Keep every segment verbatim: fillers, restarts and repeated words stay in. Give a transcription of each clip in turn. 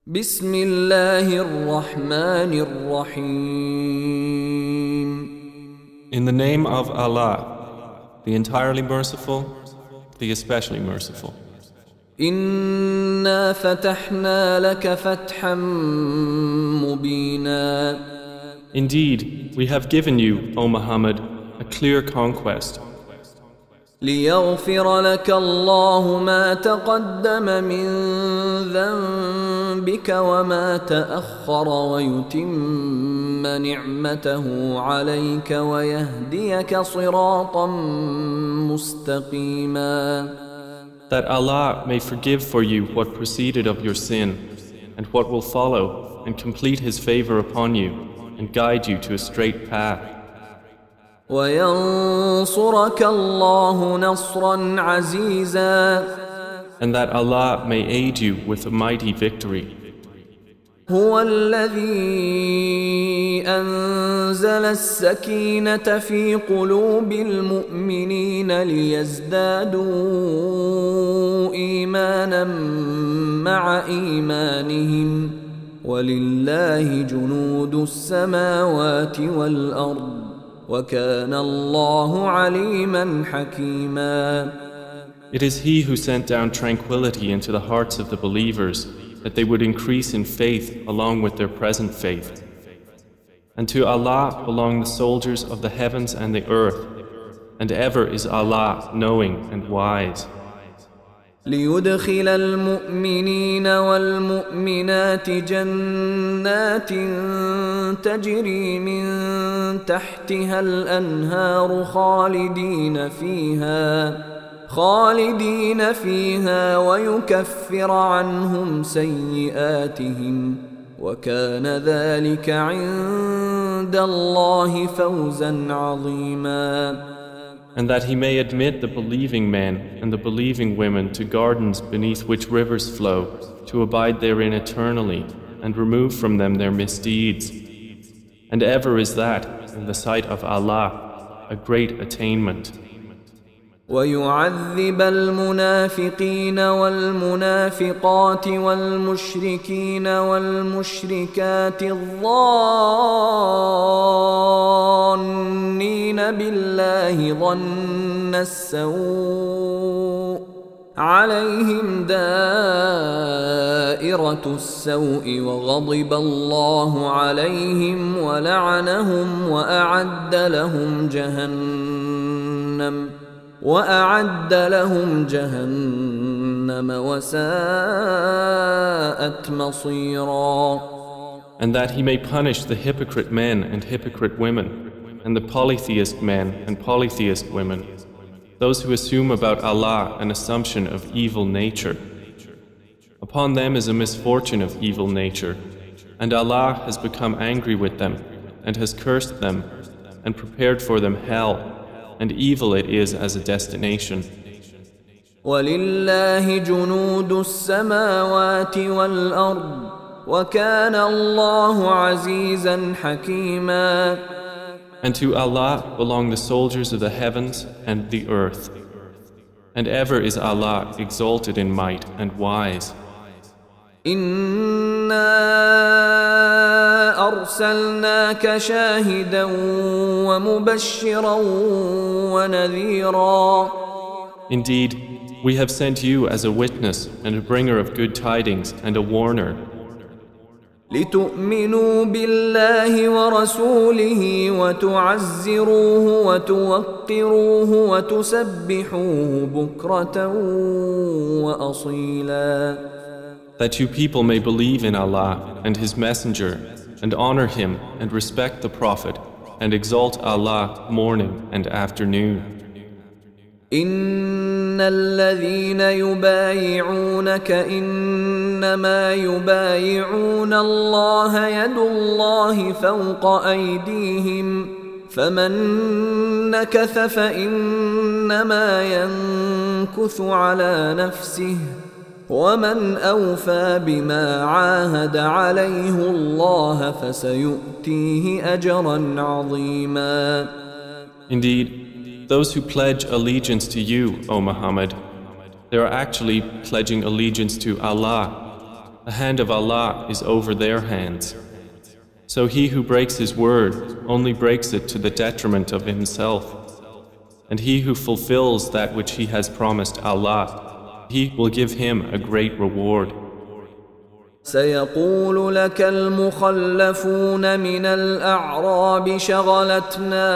بسم الله الرحمن الرحيم. In the name of Allah, the entirely merciful, the especially merciful. إنا فتحنا لك فتحا مبينا. Indeed, we have given you, O Muhammad, a clear conquest. ليغفر لك الله ما تقدم من ذنبك وما تأخر ويتم نعمته عليك ويهديك صراطا مستقيما. That Allah may forgive for you what preceded of your sin and what will follow, and complete His favor upon you and guide you to a straight path. وينصرك الله نصرا عزيزا. And that Allah may aid you with a mighty victory. هو الذي أنزل السكينة في قلوب المؤمنين ليزدادوا إيمانا مع إيمانهم ولله جنود السماوات والأرض وَكَانَ اللَّهُ عَلِيمًا حَكِيمًا. It is He who sent down tranquility into the hearts of the believers, that they would increase in faith along with their present faith. And to Allah belong the soldiers of the heavens and the earth, and ever is Allah knowing and wise. ليدخل المؤمنين والمؤمنات جنات تجري من تحتها الأنهار خالدين فيها خالدين فيها ويكفر عنهم سيئاتهم وكان ذلك عند الله فوزا عظيما. And that He may admit the believing men and the believing women to gardens beneath which rivers flow, to abide therein eternally, and remove from them their misdeeds. And ever is that, in the sight of Allah, a great attainment. ويعذب المنافقين والمنافقات والمشركين والمشركات الظانين بالله ظن السوء عليهم دائرة السوء وغضب الله عليهم ولعنهم وأعد لهم جهنم وأعد لهم جهنم وساءت مصيرا. And that He may punish the hypocrite men and hypocrite women, and the polytheist men and polytheist women, those who assume about Allah an assumption of evil nature. Upon them is a misfortune of evil nature, and Allah has become angry with them, and has cursed them, and prepared for them hell, and evil it is as a destination. وَلِلَّهِ جُنُودُ السَّمَاوَاتِ وَالْأَرْضِ وَكَانَ اللَّهُ عَزِيزًا حَكِيمًا. And to Allah belong the soldiers of the heavens and the earth. And ever is Allah exalted in might and wise. إِنَّا أَرْسَلْنَاكَ شَاهِدًا وَمُبَشِّرًا وَنَذِيرًا. Indeed, we have sent you as a witness and a bringer of good tidings and a warner. لِتُؤْمِنُوا بِاللَّهِ وَرَسُولِهِ وَتُعَزِّرُوهُ وَتُوَقِّرُوهُ وَتُسَبِّحُوهُ بُكْرَةً وَأَصِيلًا. That you people may believe in Allah and His Messenger, and honor Him and respect the Prophet, and exalt Allah morning and afternoon. إن الذين يبايعونك إنما يبايعون الله يد الله فوق أيديهم فمن نكث فإنما ينكث على نفسه ومن أوفى بما عاهد عليه الله فسيؤتيه أجرا عظيما. Indeed, those who pledge allegiance to you, O Muhammad, they are actually pledging allegiance to Allah. The hand of Allah is over their hands. So he who breaks his word only breaks it to the detriment of himself. And he who fulfills that which he has promised Allah, he will give him a great reward. سيقول لك المخلفون من الأعراب شغلتنا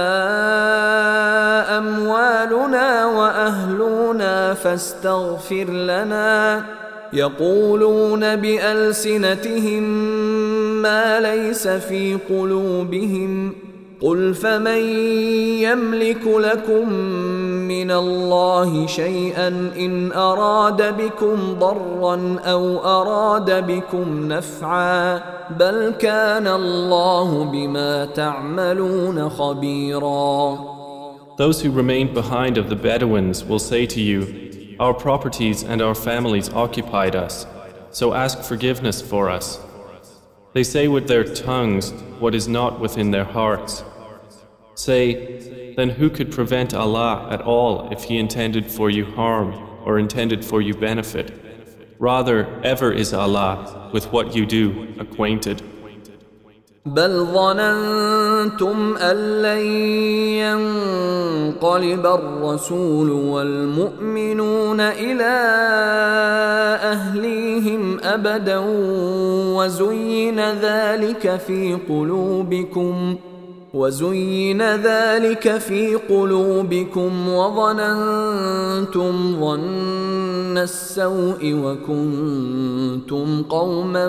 أموالنا وأهلنا فاستغفر لنا يقولون بألسنتهم ما ليس في قلوبهم قل فمن يملك لكم من الله شيئا إن أراد بكم ضرا أو أراد بكم نفعا بل كان الله بما تعملون خبيرا. Those who remained behind of the Bedouins will say to you, our properties and our families occupied us, so ask forgiveness for us. They say with their tongues what is not within their hearts. Say, then who could prevent Allah at all if He intended for you harm or intended for you benefit? Rather, ever is Allah with what you do acquainted. بل ظننتم أن لن ينقلب الرسول والمؤمنون إلى أهليهم أبدا وزين ذلك في قلوبكم وزين ذلك في قلوبكم وظننتم ظن السوء وكنتم قوما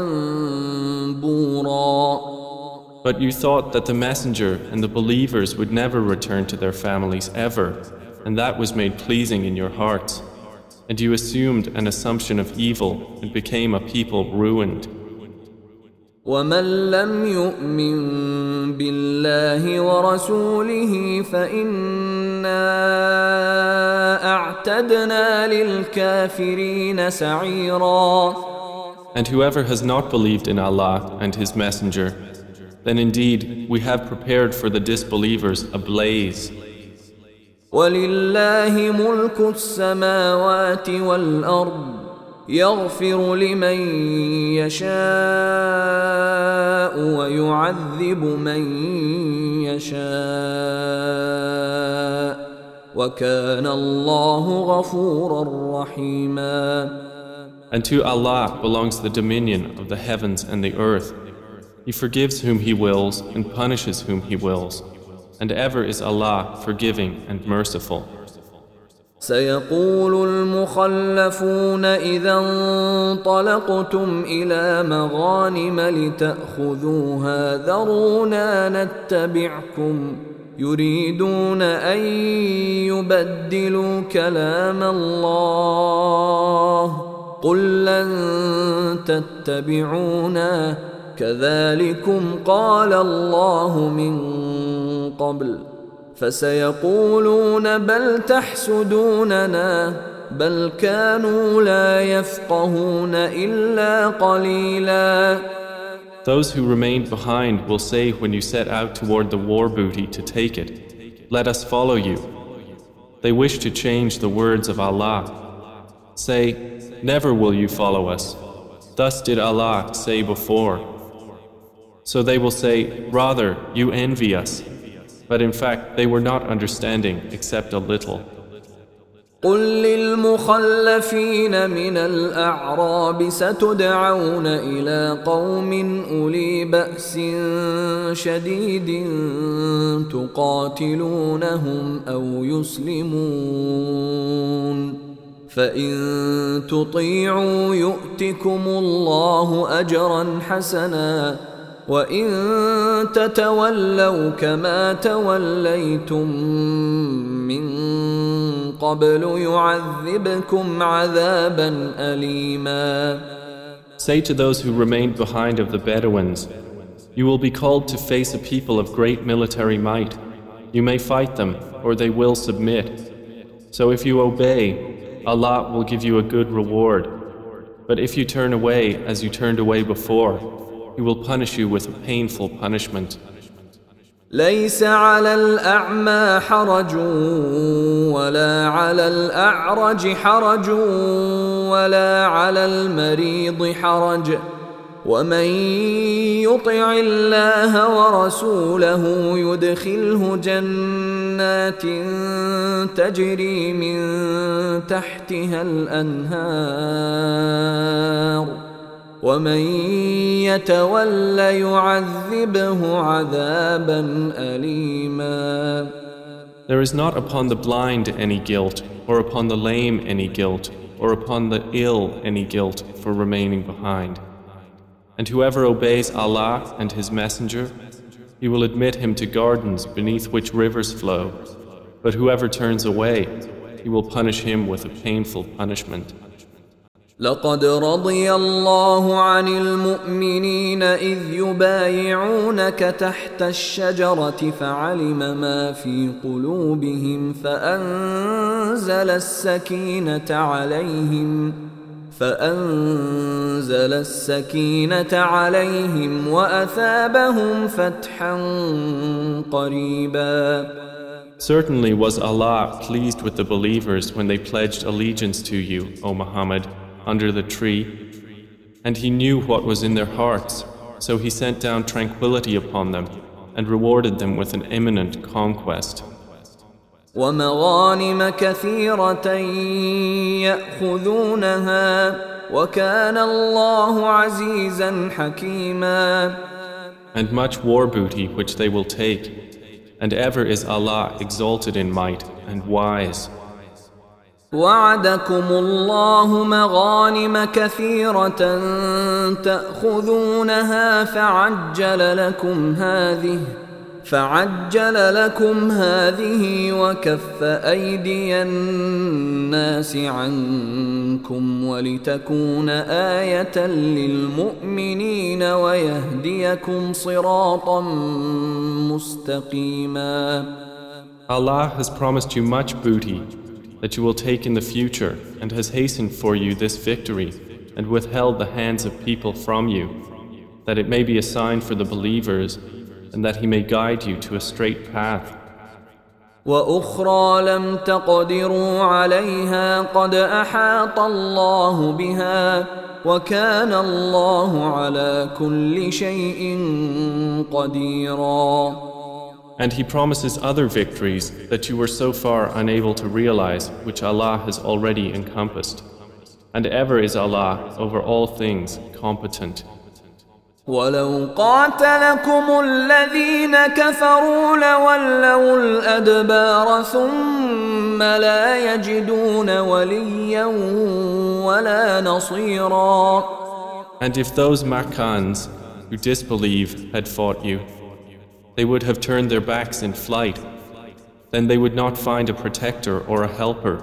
بورا. But you thought that the messenger and the believers would never return to their families ever, and that was made pleasing in your hearts. And you assumed an assumption of evil and became a people ruined. ومن لم يؤمن بالله ورسوله فإنا أعتدنا للكافرين سعيرا. And whoever has not believed in Allah and His Messenger, then indeed we have prepared for the disbelievers a blaze. وَلِلَّهِ مُلْكُ السَّمَاوَاتِ وَالْأَرْضِ يَغْفِرُ لِمَن يَشَاءُ وَيُعَذِّبُ مَن يَشَاءُ وَكَانَ اللَّهُ غَفُورًا رَحِيمًا. And to Allah belongs the dominion of the heavens and the earth. He forgives whom He wills and punishes whom He wills. And ever is Allah forgiving and merciful. سيقول المخلفون إذا انطلقتم إلى مغانم لتأخذوها ذرونا نتبعكم يريدون أن يبدلوا كلام الله قل لن تتبعونا كذلكم قال الله من قبل فسيقولون بل تحسدوننا بل كانوا لا يفقهون إلا قليلا. Those who remained behind will say when you set out toward the war booty to take it, let us follow you. They wish to change the words of Allah. Say, never will you follow us. Thus did Allah say before. So they will say, rather, you envy us. But in fact, they were not understanding except a little. قل للمخلفين من الأعراب ستدعون إلى قوم أولي بأس شديد تقاتلونهم أو يسلمون فإن تطيعوا يؤتكم الله أجرا حسنا وإن تتولوا كما توليتم من قبل يعذبكم عذابا أليما. Say to those who remained behind of the Bedouins, you will be called to face a people of great military might. You may fight them, or they will submit. So if you obey, Allah will give you a good reward. But if you turn away as you turned away before, He will punish you with a painful punishment. ليس على الأعمى حرج ولا على الأعرج حرج ولا على المريض حرج ومن يطع الله ورسوله يدخله جنات تجري من تحتها الأنهار ومن يتول يعذبه عذابا أليما. There is not upon the blind any guilt, or upon the lame any guilt, or upon the ill any guilt for remaining behind. And whoever obeys Allah and His Messenger, He will admit him to gardens beneath which rivers flow. But whoever turns away, He will punish him with a painful punishment. لقد رضي الله عن المؤمنين إذ يبايعونك تحت الشجرة فعلم ما في قلوبهم فأنزل السكينة عليهم فأنزل السكينة عليهم وأثابهم فتحا قريبا. Certainly was Allah pleased with the believers when they pledged allegiance to you, O Muhammad, under the tree, and He knew what was in their hearts, so He sent down tranquility upon them and rewarded them with an imminent conquest. وَمَغَانِمَ كَثِيرَةً يَأْخُذُونَهَا وَكَانَ اللَّهُ عَزِيزًا حَكِيمًا. And much war booty which they will take, and ever is Allah exalted in might and wise. وعدكم الله مغانم كثيرة تأخذونها فعجل لكم هذه فعجل لكم هذه وكف أيدي الناس عنكم ولتكون آية للمؤمنين ويهديكم صراطا مستقيما. Allah has promised you much booty that you will take in the future, and has hastened for you this victory, and withheld the hands of people from you, that it may be a sign for the believers, and that He may guide you to a straight path. وَأُخْرَى لَمْ تَقْدِرُوا عَلَيْهَا قَدْ أَحَاطَ اللَّهُ بِهَا وَكَانَ اللَّهُ عَلَى كُلِّ شَيْءٍ قَدِيرًا. And He promises other victories that you were so far unable to realize, which Allah has already encompassed. And ever is Allah over all things competent. وَلَوْ قَاتَلَكُمُ الَّذِينَ كَفَرُوا لَوَلَّوُا الْأَدْبَارَ ثُمَّ لَا يَجِدُونَ وَلِيًّا وَلَا نَصِيرًا. And if those Makkans who disbelieve had fought you, they would have turned their backs in flight, then they would not find a protector or a helper.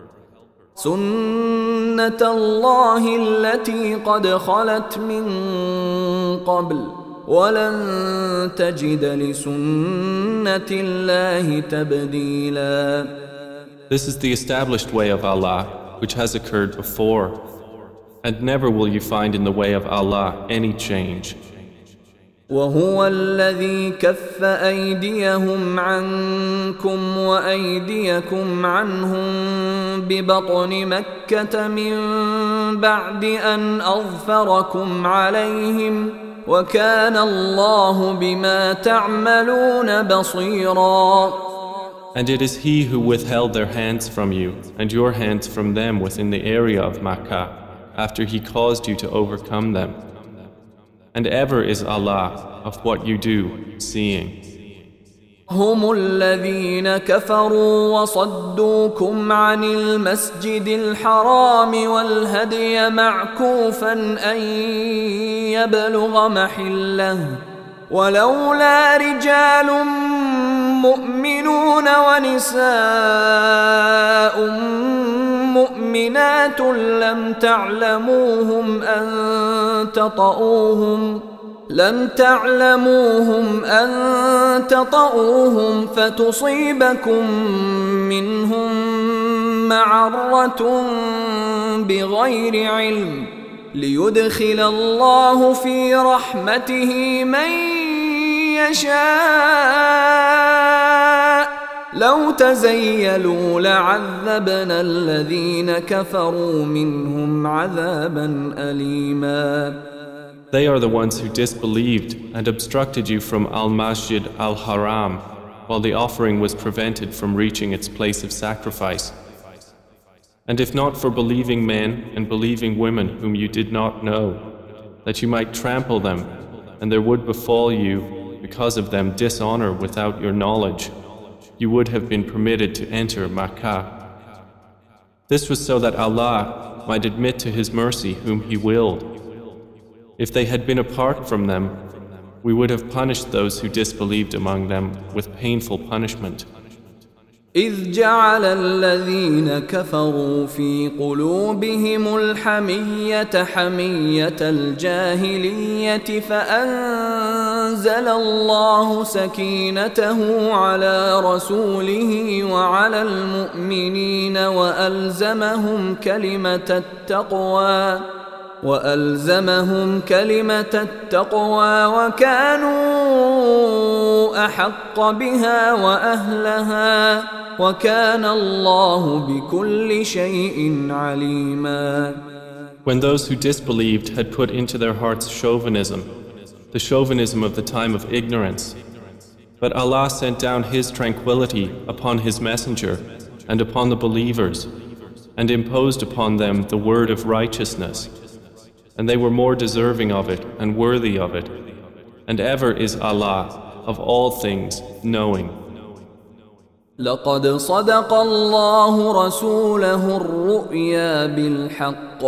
سُنَّةَ اللَّهِ الَّتِي قَدْ خَلَتْ مِن قَبْلُ وَلَن تَجِدَ لِسُنَّةِ اللَّهِ تَبْدِيلًا. This is the established way of Allah, which has occurred before, and never will you find in the way of Allah any change. وهو الذي كف أيديهم عنكم وأيديكم عنهم ببطن مكة من بعد أن أظفركم عليهم وكان الله بما تعملون بصيرا. And it is He who withheld their hands from you and your hands from them within the area of Makkah after He caused you to overcome them. And ever is Allah of what you do seeing. هم الذين كفروا وصدوكم عن المسجد الحرام والهدي معكوفا أن يبلغ محله ولولا رجال مؤمنون ونساء مؤمنات لم تعلموهم أن تطؤوهم لم تعلموهم أن تطؤوهم فتصيبكم منهم معرة بغير علم ليدخل الله في رحمته من يشاء لو تزيلوا لعذبنا الذين كفروا منهم عذابا أليما. They are the ones who disbelieved and obstructed you from Al-Masjid Al-Haram while the offering was prevented from reaching its place of sacrifice. And if not for believing men and believing women whom you did not know, that you might trample them, and there would befall you because of them dishonor without your knowledge, you would have been permitted to enter Makkah. This was so that Allah might admit to His mercy whom He willed. If they had been apart from them, we would have punished those who disbelieved among them with painful punishment. إذ جعل الذين كفروا في قلوبهم الحمية حمية الجاهلية فأنزل الله سكينته على رسوله وعلى المؤمنين وألزمهم كلمة التقوى وألزمهم كلمة التقوى وكانوا أحق بها وأهلها وكان الله بكل شيء عليما. When those who disbelieved had put into their hearts chauvinism, the chauvinism of the time of ignorance, but Allah sent down His tranquility upon His messenger and upon the believers and imposed upon them the word of righteousness. And they were more deserving of it and worthy of it. And ever is Allah of all things knowing. لقد صدق الله رسوله الرؤيا بالحق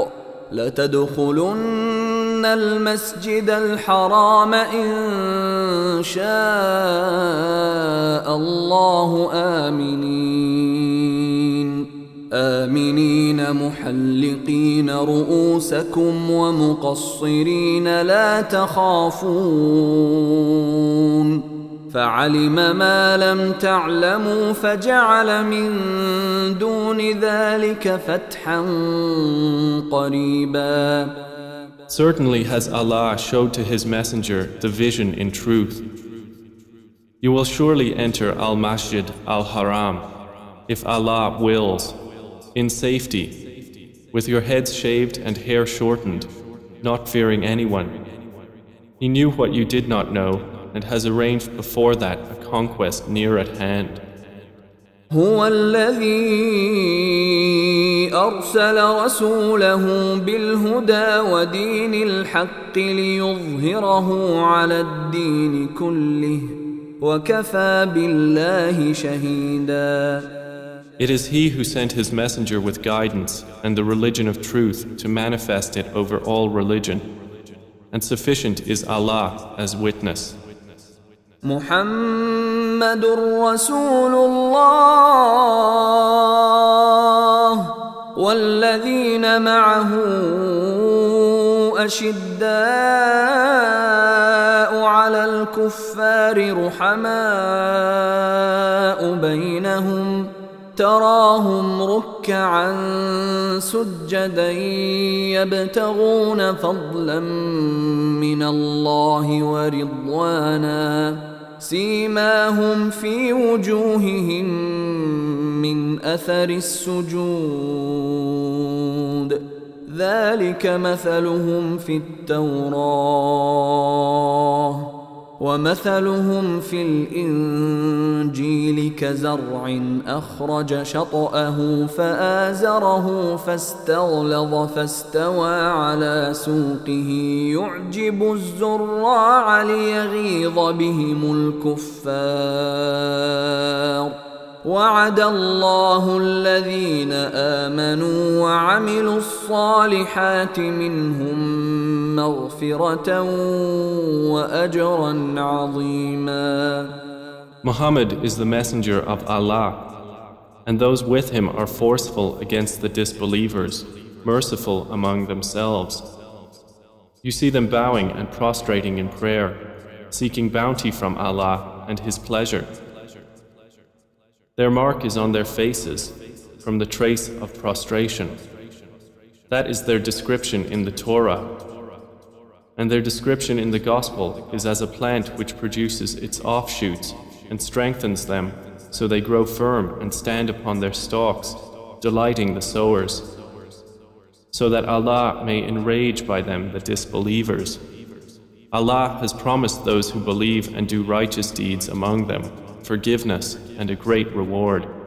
لتدخلن المسجد الحرام إن شاء الله آمنين آمنين محلقين رؤوسكم ومقصرين لا تخافون فعلم ما لم تعلموا فجعل من دون ذلك فتحا قريبا. Certainly has Allah showed to His messenger the vision in truth. You will surely enter Al-Masjid Al-Haram, if Allah wills, in safety, with your heads shaved and hair shortened, not fearing anyone. He knew what you did not know and has arranged before that a conquest near at hand. هو الذي أرسل رسوله بالهدى ودين الحق ليظهره على الدين كله وكفى بالله شهيدا. It is He who sent His messenger with guidance and the religion of truth to manifest it over all religion, and sufficient is Allah as witness. محمد رسول الله والذين معه أشداء على الكفار رحماء بينهم تراهم ركعا سجدا يبتغون فضلا من الله ورضوانا سيماهم في وجوههم من أثر السجود ذلك مثلهم في التوراة ومثلهم في الإنجيل كزرع أخرج شطأه فآزره فاستغلظ فاستوى على سوقه يعجب الزراع ليغيظ بهم الكفار وعد الله الذين آمنوا وعملوا الصالحات منهم مغفرة وأجرا عظيما. Muhammad is the messenger of Allah, and those with him are forceful against the disbelievers, merciful among themselves. You see them bowing and prostrating in prayer, seeking bounty from Allah and His pleasure. Their mark is on their faces, from the trace of prostration. That is their description in the Torah. And their description in the Gospel is as a plant which produces its offshoots and strengthens them so they grow firm and stand upon their stalks, delighting the sowers, so that Allah may enrage by them the disbelievers. Allah has promised those who believe and do righteous deeds among them forgiveness and a great reward.